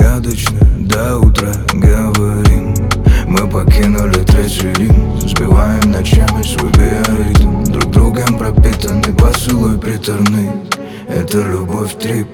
загадочно до утра говорим. Мы покинули третий Рим, сбиваем ночами свой биоритм. Друг другом пропитанный поцелуй приторный. Это любовь трип.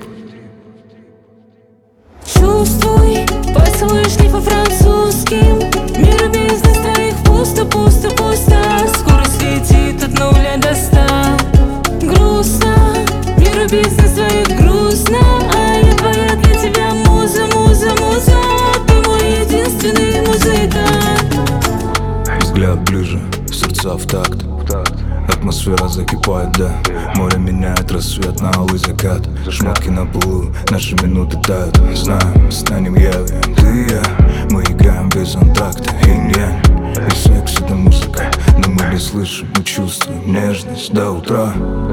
Чувствуй, поцелуй шлейфа французским. Мир без нас твоих пусто, пусто, пусто. Скорость летит от 0 до 100. Грустно, мир без нас твоих грустно. А я твоя для тебя муза, муза, муза. Ты мой единственный музыкант. Взгляд ближе, сердца в такт. Атмосфера закипает, да. Море меняет рассвет на алый закат. Шмотки на полу, наши минуты тают. Знаю, станем явью, ты и я. Мы играем без антракта, инь-янь. И секс это музыка, но мы не слышим, мы чувствуем нежность до утра.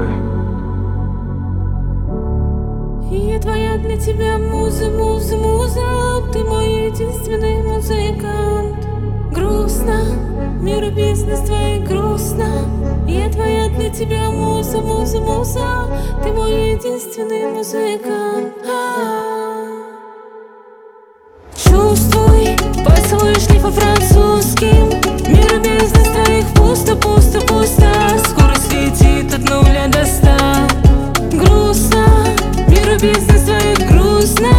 Я твоя для тебя муза, муза, муза. Ты мой единственный музыкант. Грустно, мир без нас твоих грустно. Я твоя для тебя муза, муза, муза. Ты мой единственный музыкант. Чувствуй, поцелуй шлейфа французским. Мир без нас твоих пусто, пусто, пусто. Скорость летит от 0 до 100. Грустно, мир без нас твоих грустно.